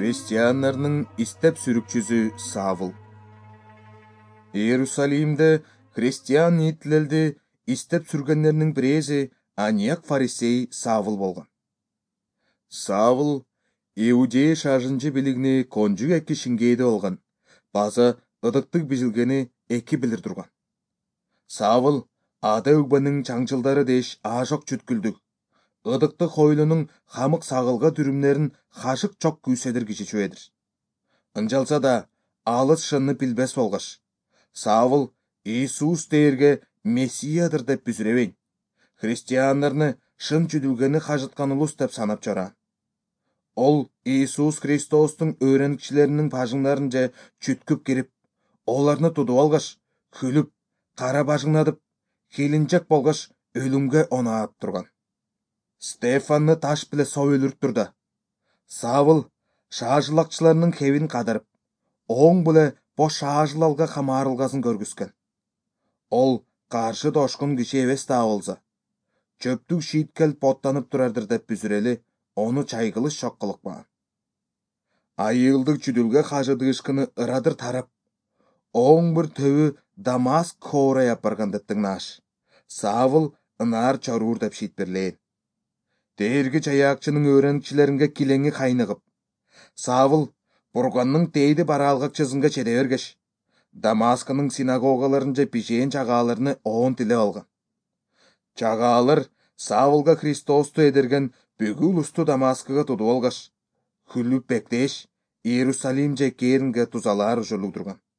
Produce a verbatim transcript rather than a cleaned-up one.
Христианнарның истеп сүрүкчүсү Савыл. Иерусалимде христиан нитлелди истеп сүргеннернин бирээси Аниак фарисей Савыл болгон. Савыл Иудея шажынчы билигини конжук эки шингейде болгон, база ыдыктык бизилгени эки билир турган. Савыл ада үгбанын чаңчылдары деш аажок чүткүлдүк, ыдыкты хойлунун хамык сагылга дүрүмнерин хашык чок күйседир киши чүедир. Ынжалса да алыс шынны билбес болгош, Савыл Иисус дээрге Мессиядыр деп бүзүребейн. Христианнарны шын жүдүлгени хажыткан улус деп санап жара. Ол Иисус Христостун өөрөнкчүлөрүнүн бажыңнарынча чүткүп кирип, оларны тудуп алгаш, күлүп, кара бажыңнадып, келинчек болгош өлүмгө онаап турган. Стефанны таш биле соо өлүрүптүр да. Савыл шаажылакчыларынын кебин кадырып, оң биле бош шаажылалга камаарылгасын көргүскөн. Ол каршы дошкун киши эбес да болсо, чөптүк шийткел боттанып турардыр деп бүзүрели, ону чайгылыш шоккулукпаган. Айылдык чүдүлгө хажыдыышкыны ырадыр тарап, оң бир төбү Дамаск хоорай апарган деп тыңнааш. Савыл ынаар чоруур деп шийтпирлээн. Дээрги чаяакчынын өөрөнкчүлөрүнгө килеңи кайныгып, Савыл Бурганның тейди бараалгакчысынга чеде бергеш, Дамаскынын синагогаларынча бижээн чагааларыны оон тилеп алган. Чагаалар Савылга Христосту эдерген бүгү улусту Дамаскыга тудуп алгаш, күлүп бектеш Иерусалимже кээринге тузалаар ужурлук турган.